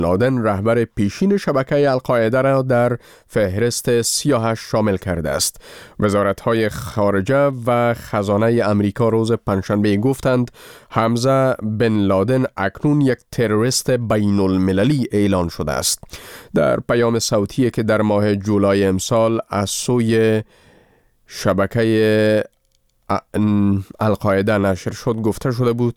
لادن رهبر پیشین شبکه القاعده را در فهرست سیاهش شامل کرده است. وزارت‌های خارجه و خزانه امریکا روز پنجشنبه گفتند حمزه بن لادن اکنون یک تروریست بین المللی اعلان شده است. در پیام صوتی که در ماه جولای امسال از سوی شبکه القاعده نشر شد گفته شده بود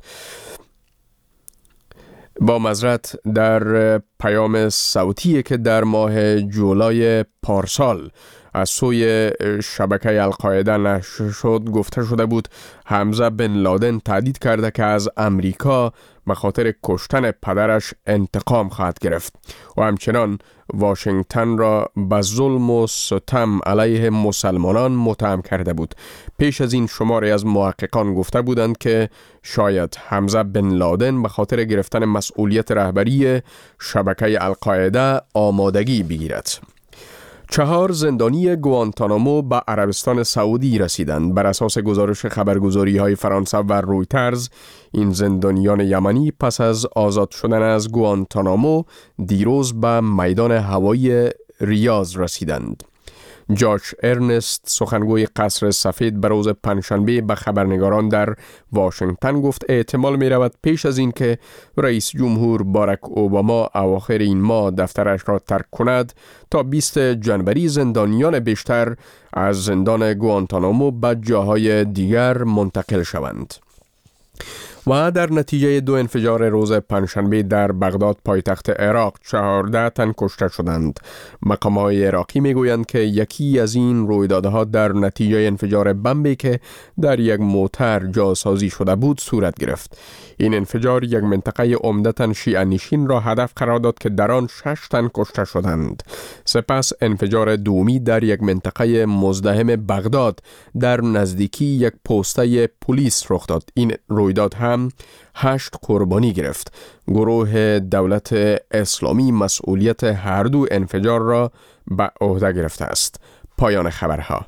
با معذرت در پیام صوتی که در ماه جولای پارسال از سوی شبکه القاعده نشر شد گفته شده بود حمزه بن لادن تهدید کرده که از امریکا به خاطر کشتن پدرش انتقام خواهد گرفت و همچنان واشنگتن را به ظلم و ستم علیه مسلمانان متهم کرده بود. پیش از این شماری از محققان گفته بودند که شاید حمزه بن لادن به خاطر گرفتن مسئولیت رهبری شبکه القاعده آمادگی بگیرد. 4 زندانی گوانتانامو به عربستان سعودی رسیدند. بر اساس گزارش خبرگزاری‌های فرانسه و رویترز، این زندانیان یمنی پس از آزاد شدن از گوانتانامو دیروز به میدان هوایی ریاض رسیدند. جاش ارنست سخنگوی قصر سفید به روز پنجشنبه به خبرنگاران در واشنگتن گفت احتمال می رود پیش از این که رئیس جمهور باراک اوباما اواخر این ماه دفترش را ترک کند تا 20 جنوری زندانیان بیشتر از زندان گوانتانامو به جاهای دیگر منتقل شوند. و در نتیجه 2 انفجار روز پنجشنبه در بغداد پایتخت عراق 14 تن کشته شدند. مقام‌های عراقی میگویند که یکی از این رویدادها در نتیجه انفجار بمبی که در یک موتر جاسازی شده بود صورت گرفت. این انفجار یک منطقه عمدتاً شیعه نشین را هدف قرار داد که در آن 6 تن کشته شدند. سپس انفجار دومی در یک منطقه مزدحم بغداد در نزدیکی یک پسته پلیس رخ داد. این رویداد هم 8 قربانی گرفت. گروه دولت اسلامی مسئولیت هر دو انفجار را به عهده گرفته است. پایان خبرها.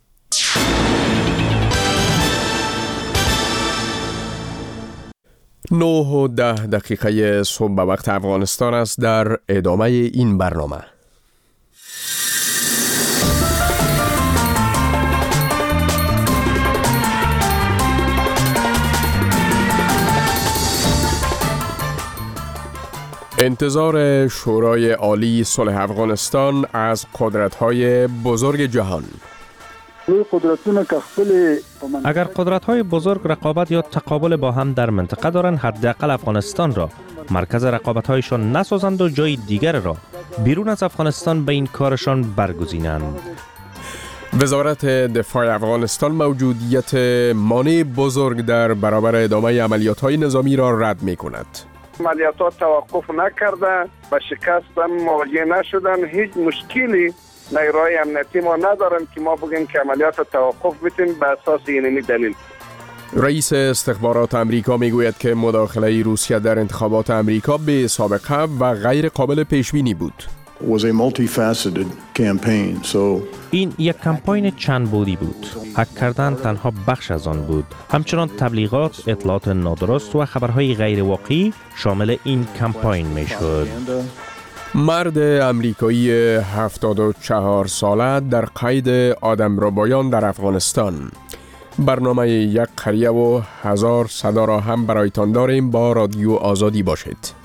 9:10 صبح به وقت افغانستان است. در ادامه این برنامه انتظار شورای عالی صلح افغانستان از قدرت‌های بزرگ جهان. اگر قدرت‌های بزرگ رقابت یا تقابل با هم در منطقه دارند، حداقل افغانستان را مرکز رقابت‌هایشان نسازند و جای دیگر را بیرون از افغانستان به این کارشان برگزینند. وزارت دفاع افغانستان موجودیت مانع بزرگ در برابر ادامه عملیات‌های نظامی را رد می‌کند. عملیات توقف نکرده، با شکست مواجه نشدن، هیچ مشکلی نیروهای امنیتی ما ندارن که ما بگیم که عملیات توقف بتیم به اساس اینمی دلیل. رئیس استخبارات امریکا میگوید که مداخله روسیه در انتخابات امریکا بی سابقه و غیر قابل پیش بینی بود. این یک کمپاین چند بعدی بود. هک کردن تنها بخش از آن بود. همچنان تبلیغات، اطلاعات نادرست و خبرهای غیر واقعی شامل این کمپاین میشد. مرد امریکایی 74 ساله در قید آدمربایان در افغانستان. برنامه یک قریه و 1000 صدا را هم برایتان داریم. با رادیو آزادی باشید.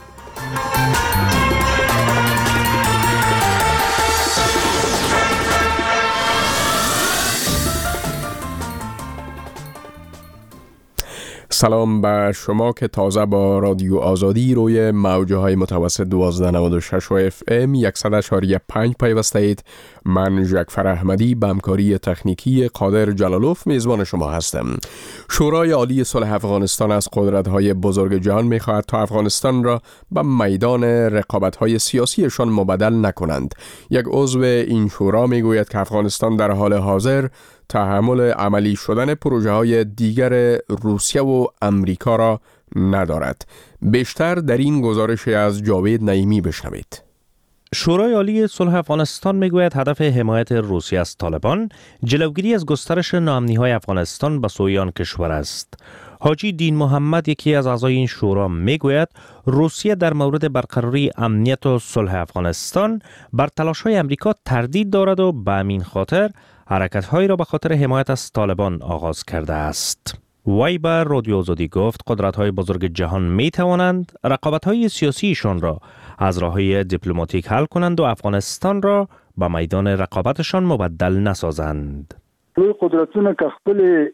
سلام به شما که تازه با رادیو آزادی روی موجه های متوسط 1296 و FM 100.5 پیوسته اید. من جعفر احمدی به همکاری تکنیکی قادر جلالوف میزبان شما هستم. شورای عالی صلح افغانستان از قدرت‌های بزرگ جهان می‌خواهد تا افغانستان را به میدان رقابت‌های سیاسیشان مبدل نکنند. یک عضو این شورا میگوید که افغانستان در حال حاضر تحمل عملی شدن پروژه‌های دیگر روسیه و امریکا را ندارد. بیشتر در این گزارش از جاوید نعیمی بشنوید. شورای عالی صلح افغانستان میگوید هدف حمایت روسیه از طالبان جلوگیری از گسترش ناامنی‌های افغانستان به سوی آن کشور است. حاجی دین محمد یکی از اعضای این شورا میگوید روسیه در مورد برقراری امنیت و صلح افغانستان بر تلاش‌های امریکا تردید دارد و به همین خاطر حرکت‌هایی را به خاطر حمایت از طالبان آغاز کرده است. وی بر رادیو آزادی گفت قدرت‌های بزرگ جهان می‌توانند رقابت‌های سیاسیشان را از راه‌های دیپلماتیک حل کنند و افغانستان را به میدان رقابتشان مبدل نسازند. لوی قدرتونه که خپل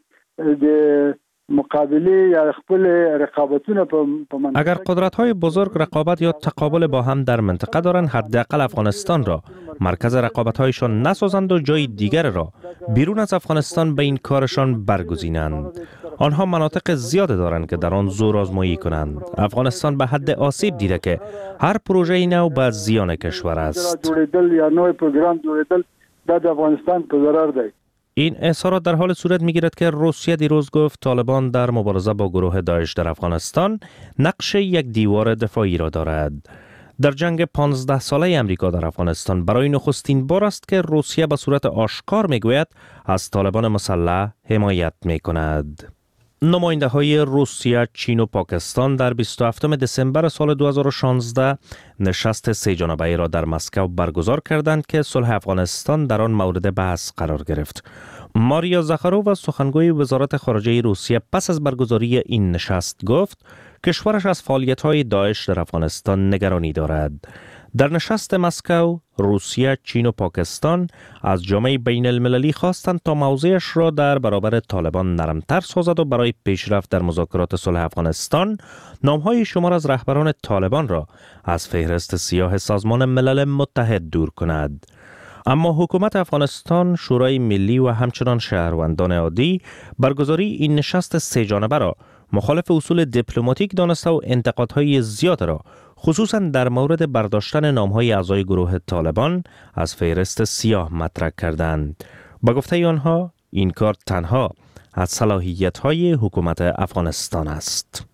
مقابله یا خپل رقابتونه په منطقه اگر قدرت‌های بزرگ رقابت یا تقابل با هم در منطقه دارند، حداقل افغانستان را مرکز رقابت‌هایشان نسازند و جای دیگر را بیرون از افغانستان به این کارشان برگزینند. آنها مناطق زیاد دارند که در آن زور آزمایی کنند. افغانستان به حد آسیب دیده که هر پروژه نو به زیان کشور است. جوړیدل یا نوې پروګرام جوړیدل د افغانستان په ضرر دی. این اظهارات در حال صورت می‌گیرد که روسیه دیروز گفت طالبان در مبارزه با گروه داعش در افغانستان نقش یک دیوار دفاعی را دارد. در جنگ 15 ساله امریکا در افغانستان برای نخستین بار است که روسیه به صورت آشکار میگوید از طالبان مسلح حمایت میکند. نماینده های روسیه، چین و پاکستان در 27 دسامبر سال 2016 نشست سه جانبه‌ای را در مسکو برگزار کردند که صلح افغانستان در آن مورد بحث قرار گرفت. ماریا زاخارووا سخنگوی وزارت خارجه روسیه پس از برگزاری این نشست گفت کشورش از فعالیت‌های داعش در افغانستان نگرانی دارد. در نشست مسکو، روسیه، چین و پاکستان از جامعه بین المللی خواستند تا موضعش را در برابر طالبان نرمتر سازد و برای پیشرفت در مذاکرات صلح افغانستان نام‌های شمار از رهبران طالبان را از فهرست سیاه سازمان ملل متحد دور کند. اما حکومت افغانستان، شورای ملی و همچنان شهروندان عادی برگزاری این نشست سه جانبه را مخالف اصول دیپلماتیک دانسته و انتقادهای زیاد را خصوصا در مورد برداشتن نام‌های اعضای گروه طالبان از فهرست سیاه مطرح کردند. با گفته آنها این کار تنها از صلاحیت‌های حکومت افغانستان است.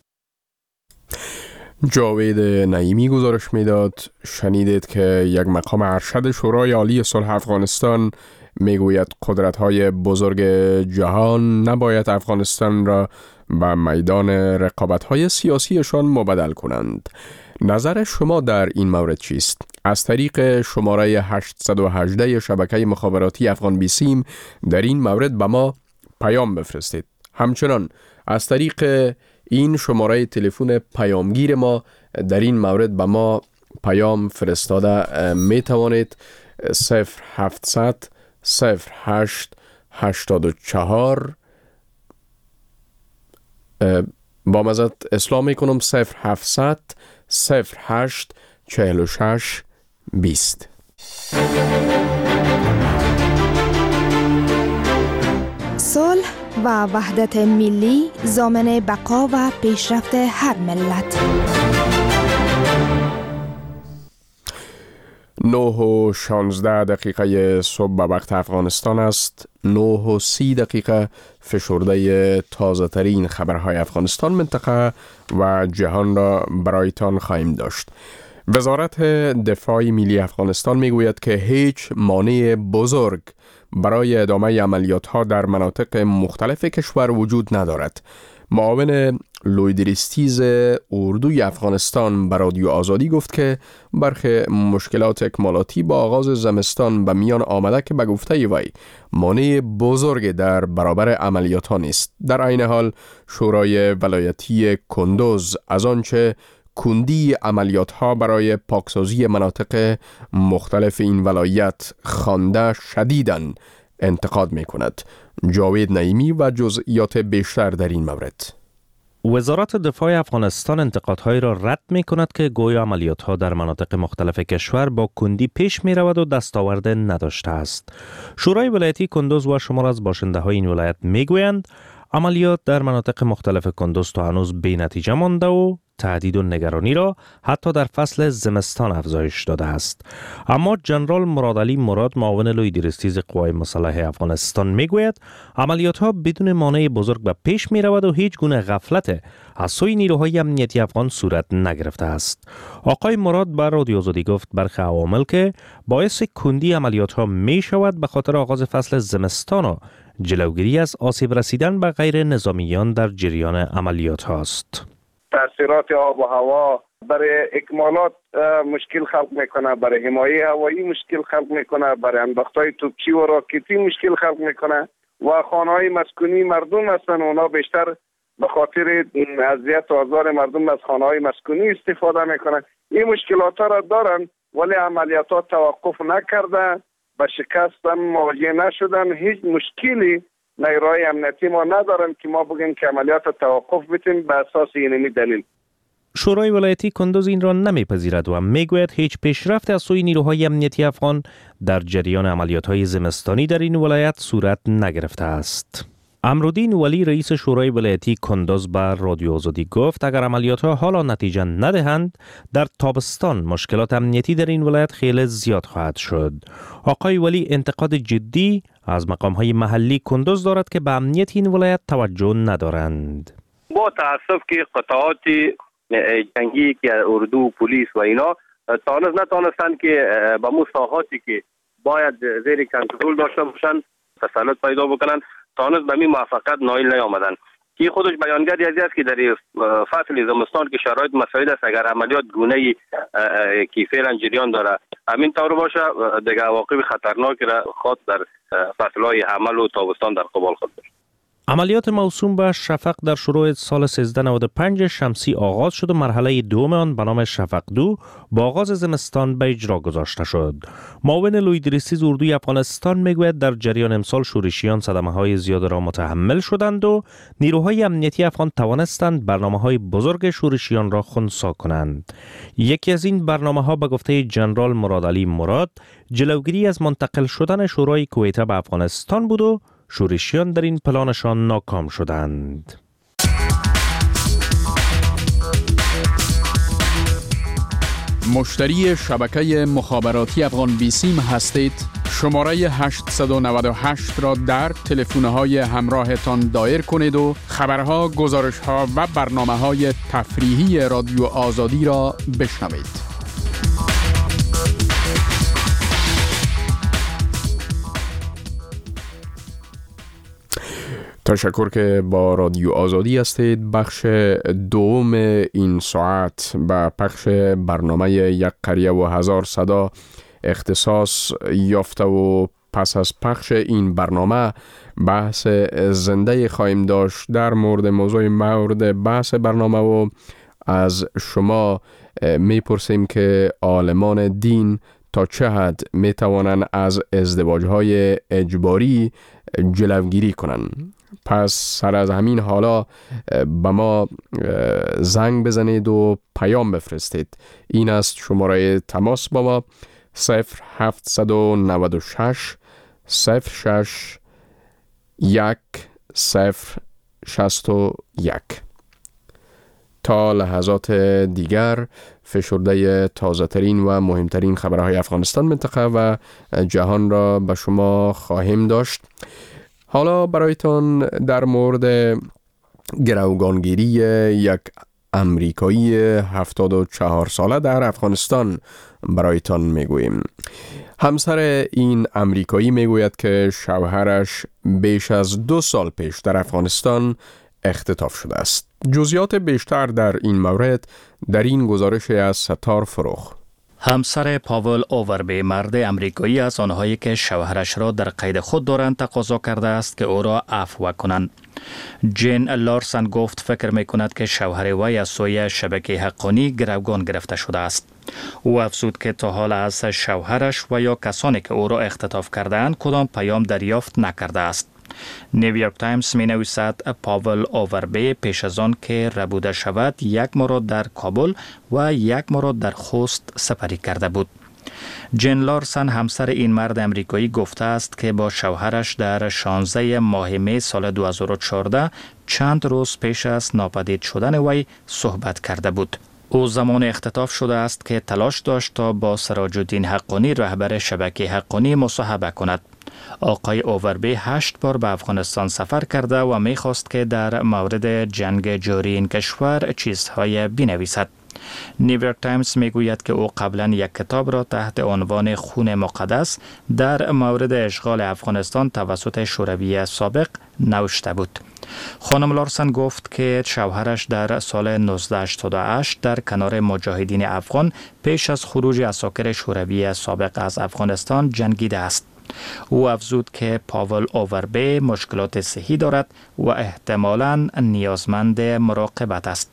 جاوید نعیمی گزارش میداد. شنیدید که یک مقام ارشد شورای عالی صلح افغانستان میگوید قدرت‌های بزرگ جهان نباید افغانستان را به میدان رقابت‌های سیاسیشان مبدل کنند. نظر شما در این مورد چیست؟ از طریق شماره 818 شبکه مخابراتی افغان بیسیم در این مورد به ما پیام بفرستید. همچنان از طریق این شماره تلفن پیامگیر ما در این مورد به ما پیام فرستاده می توانید. 0700 08 84 با مزد اسلام میکنم 0700 08 46 20. صلح و وحدت ملی ضامن بقا و پیشرفت هر ملت. 9:16 صبح به وقت افغانستان است. 9:30 فشرده تازه ترین خبرهای افغانستان، منطقه و جهان را برایتان خواهیم داشت. وزارت دفاع ملی افغانستان میگوید که هیچ مانع بزرگ برای ادامه عملیات‌ها در مناطق مختلف کشور وجود ندارد. معاون لویدریستیز اردوی افغانستان به رادیو آزادی گفت که برخی مشکلات اکمالاتی با آغاز زمستان به میان آمده که به گفته وی مانع بزرگ در برابر عملیات ها نیست. در عین حال شورای ولایتی کندوز از آنچه کندی عملیات ها برای پاکسازی مناطق مختلف این ولایت خوانده شدیداً انتقاد می کند. جاوید نعیمی و جزئیات بیشتر در این مورد. وزارت دفاع افغانستان انتقادهایی را رد می کند که گویا عملیات‌ها در مناطق مختلف کشور با کندی پیش می رود و دستاورد نداشته است. شورای ولایتی کندوز و شمار از باشنده های این ولایت می گویند عملیات در مناطق مختلف کندوز تا هنوز بی نتیجه مانده و تهدید و نگرانی را حتی در فصل زمستان افزایش داده است. اما جنرال مرادعلی مراد، معاون لوی درستیز قوای مسلح افغانستان، میگوید عملیات ها بدون مانع بزرگ به پیش می رود و هیچ گونه غفلت از سوی نیروهای امنیتی افغان صورت نگرفته است. آقای مراد بر رادیو آزادی گفت برخی عوامل که باعث کندی عملیات ها می شود به خاطر آغاز فصل زمستان و جلوگیری از آسیب رسیدن به غیر نظامیان در جریان عملیات هاست. تاثیرات آب و هوا برای اکمالات مشکل خلق میکنه، برای حمایه هوایی مشکل خلق میکنه، برای انداختهای توپچی و راکتی مشکل خلق میکنه و خانه‌های مسکونی مردم هستن، اونا بیشتر به خاطر اذیت و آزار مردم از خانه‌های مسکونی استفاده میکنن. این مشکلات را دارن ولی عملیات توقف نکرده، به شکست هم مواجه نشدن. هیچ مشکلی نیروهای امنیتی ما ندارن که ما بگیم که عملیات توقف بتیم به اساس اینمی دلیل. شورای ولایتی کندوز این را نمیپذیرد و میگوید هیچ پیشرفت از سوی نیروهای امنیتی افغان در جریان عملیات‌های زمستانی در این ولایت صورت نگرفته است. امرالدین ولی رئیس شورای ولایتی کندوز بر رادیو آزادی گفت اگر عملیات‌ها حالا نتیجه ندهند در تابستان مشکلات امنیتی در این ولایت خیلی زیاد خواهد شد. آقای ولی انتقاد جدی از مقام‌های محلی کندوز دارد که به امنیت این ولایت توجه ندارند. با تأسف که قطعات جنگی که اردو، پلیس و اینا نتانستند که با مساحاتی که باید زیر کنترل داشته باشند تسلط پیدا بکنند، تانست به می موفقیت نایل نیامدن. که خودش بیانگری از است که در فصل زمستان که شرایط مساعد است اگر عملیات گونه‌ای که فعلا جریان داره همین طور باشه دیگه عواقب خطرناکی را خود در فصل‌های حمل و تابستان در قبال خود داشت. عملیات موسوم به شفق در شروع سال 1395 شمسی آغاز شد و مرحله دوم آن به نام شفق 2 با آغاز زمستان به اجرا گذاشته شد. معاون لوی درستیز اردوی افغانستان میگوید در جریان امسال شورشیان صدمه‌های زیاد را متحمل شدند و نیروهای امنیتی افغان توانستند برنامه‌های بزرگ شورشیان را خنثی کنند. یکی از این برنامه‌ها به گفته جنرال مرادعلی مراد جلوگیری از منتقل شدن شورای کویته به افغانستان بود و شورشیان در این پلانشان ناکام شدند. مشتری شبکه مخابراتی افغان بیسیم هستید؟ شماره 898 را در تلفن‌های همراهتان دایر کنید و خبرها، گزارش‌ها و برنامه‌های تفریحی رادیو آزادی را بشنوید. تشکر که با رادیو آزادی هستید. بخش دوم این ساعت به پخش برنامه یک قریه و هزار صدا اختصاص یافته و پس از پخش این برنامه بحث زنده خواهیم داشت در مورد بحث برنامه و از شما میپرسیم که عالمان دین تا چه حد میتوانند از ازدواج‌های اجباری جلوگیری کنند. پس سر از همین حالا به ما زنگ بزنید و پیام بفرستید. این است شماره تماس با ما 0796 06 1061. تا لحظات دیگر فشرده تازه ترین و مهمترین خبرهای افغانستان، منطقه و جهان را به شما خواهیم داشت. حالا برایتان در مورد گروگانگیری یک امریکایی 74 ساله در افغانستان برایتان میگوییم. همسر این امریکایی میگوید که شوهرش بیش از 2 سال پیش در افغانستان اختطاف شده است. جزئیات بیشتر در این مورد در این گزارش از ستار فروخ. همسر پاول اووربی، مرد امریکایی از آنهایی که شوهرش را در قید خود دارند، تقاضا کرده است که او را عفو کنند. جین لارسن گفت فکر می کند که شوهر وی از سوی شبکه حقانی گروگان گرفته شده است. او افزود که تا حال از شوهرش و یا کسانی که او را اختطاف کردند کدام پیام دریافت نکرده است. نیویورک تایمز می نویسد پاول اووربی پیش از آن که ربوده شود 1 ماه در کابل و 1 ماه در خوست سپری کرده بود. جن لارسن همسر این مرد امریکایی گفته است که با شوهرش در 16 ماه می سال 2014 چند روز پیش از ناپدید شدن وی صحبت کرده بود. او زمان اختطاف شده است که تلاش داشت تا با سراج الدین حقانی رهبر شبکه حقانی مصاحبه کند. آقای اووربی 8 بار به افغانستان سفر کرده و می‌خواست که در مورد جنگ جاری این کشور چیزهای بنویسد. نیویورک تایمز میگوید که او قبلا یک کتاب را تحت عنوان خون مقدس در مورد اشغال افغانستان توسط شوروی سابق نوشته بود. خانم لارسن گفت که شوهرش در سال 1988 در کنار مجاهدین افغان پیش از خروج عساکر شوروی سابق از افغانستان جنگیده است. او افزود که پاول اووربی مشکلات صحی دارد و احتمالاً نیازمند مراقبت است.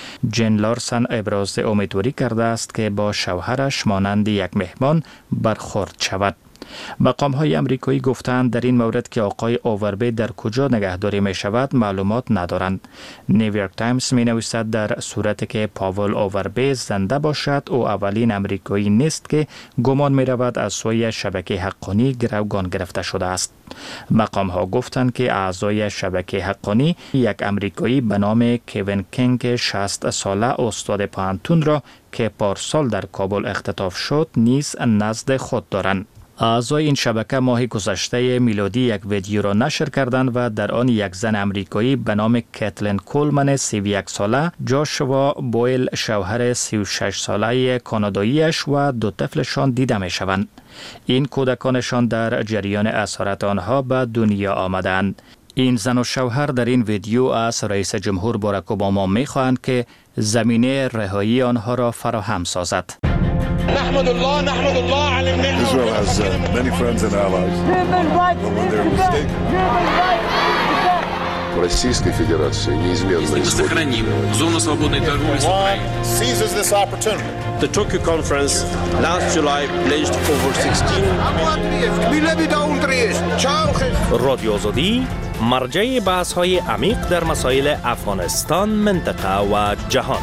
جن لارسن ابراز امیدواری کرده است که با شوهرش مانند یک مهمان برخورد شود. مقام‌های امریکایی گفتند در این مورد که آقای اووربی در کجا نگهداری می شود معلومات ندارند. نیویورک تایمز می نویسد در صورتی که پاول اووربی زنده باشد او اولین امریکایی نیست که گمان می رود از سوی شبکه حقانی گروگان گرفته شده است. مقام‌ها گفتند که اعضای شبکه حقانی یک امریکایی به نام کوین کینگ 60 ساله استاد پانتون را که پارسال در کابل اختطاف شد نیز نزد خود دارند. اعضای این شبکه ماه گذشته میلادی یک ویدیو را نشر کردند و در آن یک زن امریکایی به نام کتلین کولمن 31 ساله، جاشوا بویل شوهر 36 ساله کاناداییش و 2 طفلشان دیده می شوند. این کودکانشان در جریان اسارت آنها به دنیا آمدند. این زن و شوهر در این ویدیو از رئیس جمهور باراک اوباما می خواهند که زمینه رهایی آنها را فراهم سازد. نحمد الله على النعمة. Israel has many friends and allies. But when they're mistaken. Российской Федерации неизменно сохраним зону свободной торговли с Украиной. Seizes this opportunity. The Tokyo conference last July pledged over 16. رادیو آزادی مرجع بحث‌های عمیق در مسائل افغانستان، منطقه و جهان.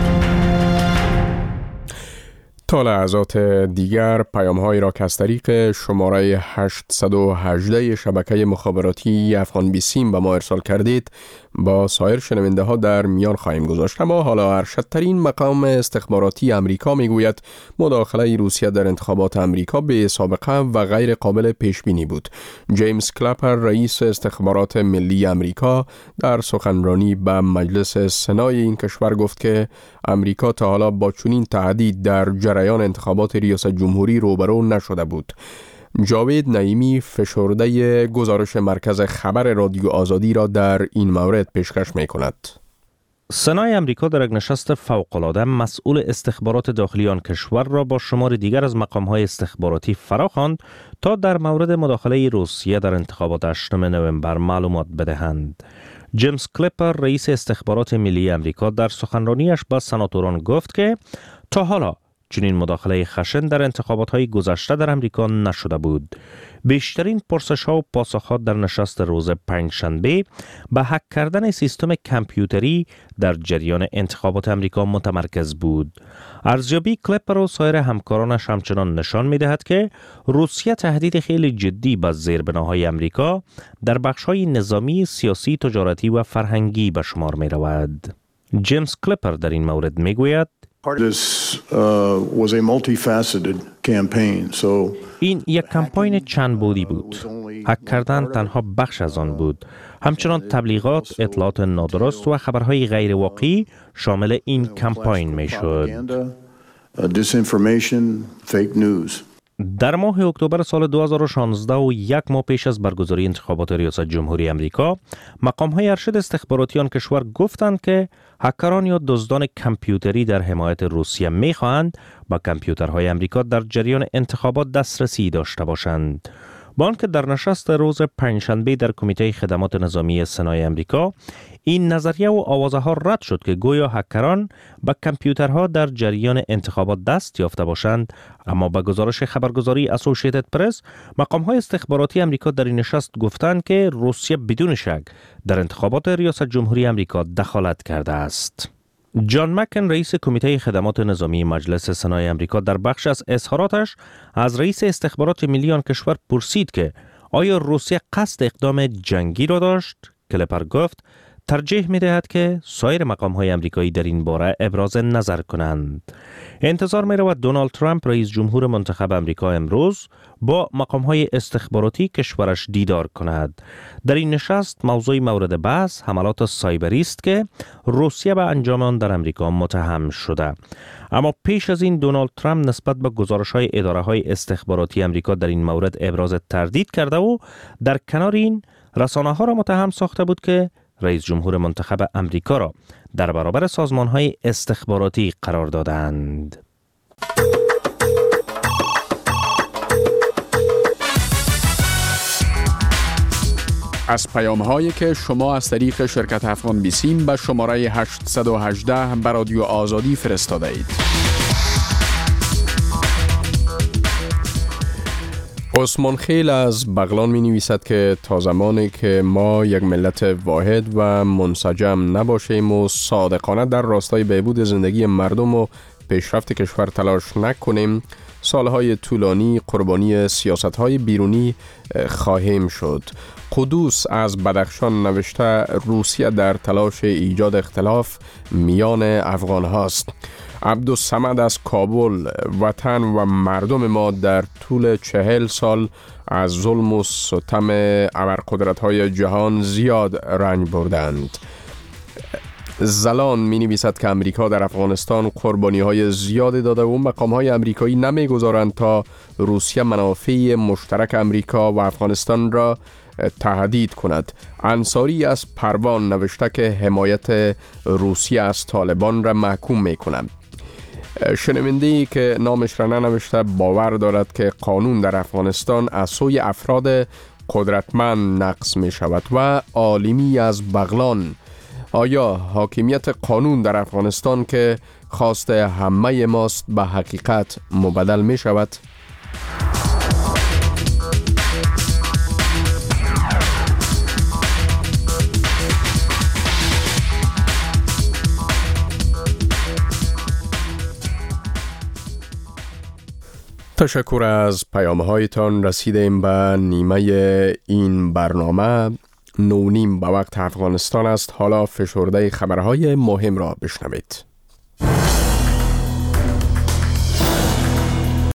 تا لحظات دیگر پیام‌هایی را که از طریق شماره 818 شبکه مخابراتی افغان بیسیم به ما ارسال کردید با سایر شنونده ها در میان خواهیم گذاشت. اما حالا ارشدترین مقام استخباراتی امریکا میگوید مداخله روسیه در انتخابات امریکا به سابقه و غیر قابل پیش بینی بود. جیمز کلپر رئیس استخبارات ملی امریکا در سخنرانی به مجلس سنای این کشور گفت که امریکا تا حالا با چنین تهدید در جریان انتخابات ریاست جمهوری روبرو نشده بود. جاوید نعیمی فشرده گزارش مرکز خبر رادیو آزادی را در این مورد پیشکش می کند. سنای امریکا در یک نشست فوق‌العاده مسئول استخبارات داخلی آن کشور را با شمار دیگر از مقام‌های استخباراتی فراخواند تا در مورد مداخله روسیه در انتخابات 8 نوامبر معلومات بدهند. جیمز کلپر رئیس استخبارات ملی امریکا در سخنرانیش با سناتوران گفت که تا حالا چنین مداخله خشن در انتخابات‌های گذشته در امریکا نشده بود. بیشترین پرسش‌ها و پاسخ‌ها در نشست روز پنجشنبه به هک کردن سیستم کامپیوتری در جریان انتخابات امریکا متمرکز بود. ارزیابی کلپر و سایر همکارانش همچنان نشان می‌دهد که روسیه تهدید خیلی جدی به زیربناهای امریکا در بخش‌های نظامی، سیاسی، تجارتی و فرهنگی به شمار می‌رود. جیمز کلپر در این مورد می‌گوید این یک کمپاین چند بعدی بود. هک کردن تنها بخش از آن بود. همچنان تبلیغات، اطلاعات نادرست و خبرهای غیر واقعی شامل این کمپاین می شد. در ماه اکتبر سال 2016 و یک ماه پیش از برگزاری انتخابات ریاست جمهوری امریکا، مقام‌های ارشد استخباراتی آن کشور گفتند که هکران یا دزدان کامپیوتری در حمایت روسیه می‌خواهند با کامپیوترهای امریکا در جریان انتخابات دسترسی داشته باشند. با آنکه در نشست روز پنجشنبه در کمیته خدمات نظامی سنای امریکا این نظریه و آوازها رد شد که گویا هکران با کامپیوترها در جریان انتخابات دست یافته باشند، اما با گزارش خبرگزاری اسوسییتد پرس مقام‌های استخباراتی امریکا در این نشست گفتند که روسیه بدون شک در انتخابات ریاست جمهوری امریکا دخالت کرده است. جان مکن رئیس کمیته خدمات نظامی مجلس سنای امریکا در بخش از اظهاراتش از رئیس استخبارات ملی آن کشور پرسید که آیا روسیه قصد اقدام جنگی را داشت؟ کلپر گفت ترجیح می دهد که سایر مقام های امریکایی در این باره ابراز نظر کنند. انتظار می رود دونالد ترامپ رئیس جمهور منتخب امریکا امروز با مقام های استخباراتی کشورش دیدار کند. در این نشست موضوع مورد بحث حملات سایبری است که روسیه به انجام آن در امریکا متهم شده. اما پیش از این دونالد ترامپ نسبت به گزارش های اداره های استخباراتی امریکا در این مورد ابراز تردید کرده و در کنار این رسانه ها را متهم ساخته بود که رئیس جمهور منتخب امریکا را در برابر سازمان‌های استخباراتی قرار دادند. از پیام‌هایی که شما از طریق شرکت افغان بیسیم به شماره 818 به رادیو آزادی فرستاده اید. عثمان خیل از بغلان می نویسد که تا زمانی که ما یک ملت واحد و منسجم نباشیم و صادقانه در راستای بهبود زندگی مردم و پیشرفت کشور تلاش نکنیم، سالهای طولانی قربانی سیاست‌های بیرونی خواهیم شد. قدوس از بدخشان نوشته روسیه در تلاش ایجاد اختلاف میان افغان هاست. عبدالصمد از کابل وطن و مردم ما در طول 40 سال از ظلم و ستم ابرقدرت‌های جهان زیاد رنج بردند. زلان می نویسد که امریکا در افغانستان قربانی‌های زیادی داده و مقام‌های امریکایی نمی‌گذارند تا روسیه منافع مشترک امریکا و افغانستان را تهدید کند. انصاری از پروان نوشته که حمایت روسیه از طالبان را محکوم می‌کند. شنونده‌ای که نامش را ننوشته باور دارد که قانون در افغانستان از سوی افراد قدرتمند نقض می شود. و عالمی از بغلان: آیا حاکمیت قانون در افغانستان که خواست همه ماست به حقیقت مبدل می شود؟ تشکر از پیام‌هایتان. رسیدیم به نیمه این برنامه. 9:30 به وقت افغانستان است. حالا فشرده خبرهای مهم را بشنوید.